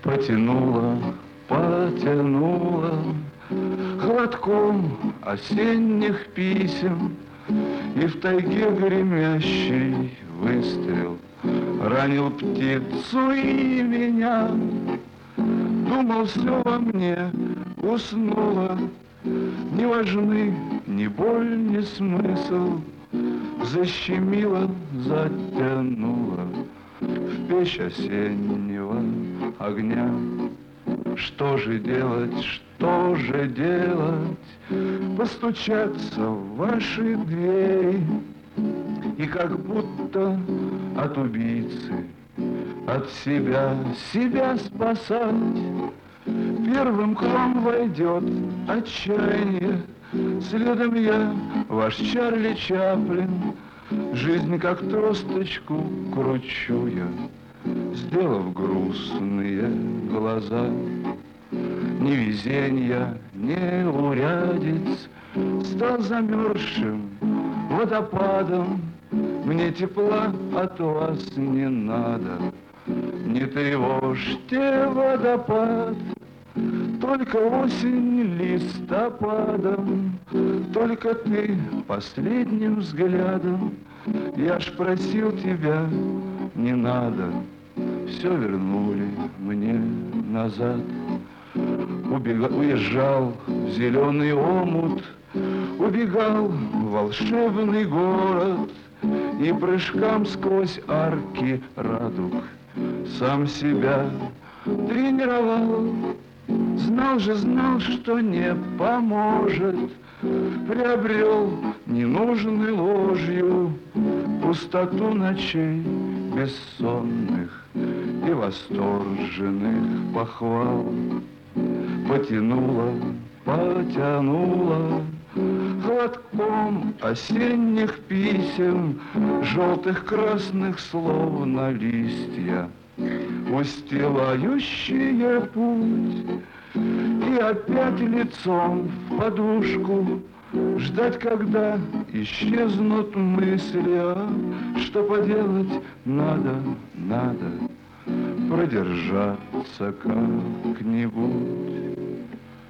Потянуло, потянуло холодком осенних писем, и в тайге гремящий выстрел ранил птицу и меня. Думал, все во мне уснуло, не важны ни боль, ни смысл. Защемило, затянуло в печь осеннего огня. Что же делать, что же делать? Постучаться в ваши двери и как будто от убийцы, от себя спасать. Первым к вам войдет отчаяние, следом я, ваш Чарли Чаплин. Жизнь как тросточку кручу я, сделав грустные глаза. Ни везенья, ни урядец стал замерзшим водопадом. Мне тепла от вас не надо, не тревожьте водопад. Только осень листопадом, только ты последним взглядом. Я ж просил тебя, не надо, все вернули мне назад. Уезжал в зеленый омут, убегал в волшебный город, и прыжкам сквозь арки радуг сам себя тренировал. Знал, что не поможет, приобрел ненужной ложью пустоту ночей бессонных и восторженных похвал. Потянуло, потянуло холодком осенних писем, желтых, красных, словно листья, устилающие путь. И опять лицом в подушку ждать, когда исчезнут мысли. А что поделать, надо продержаться как-нибудь.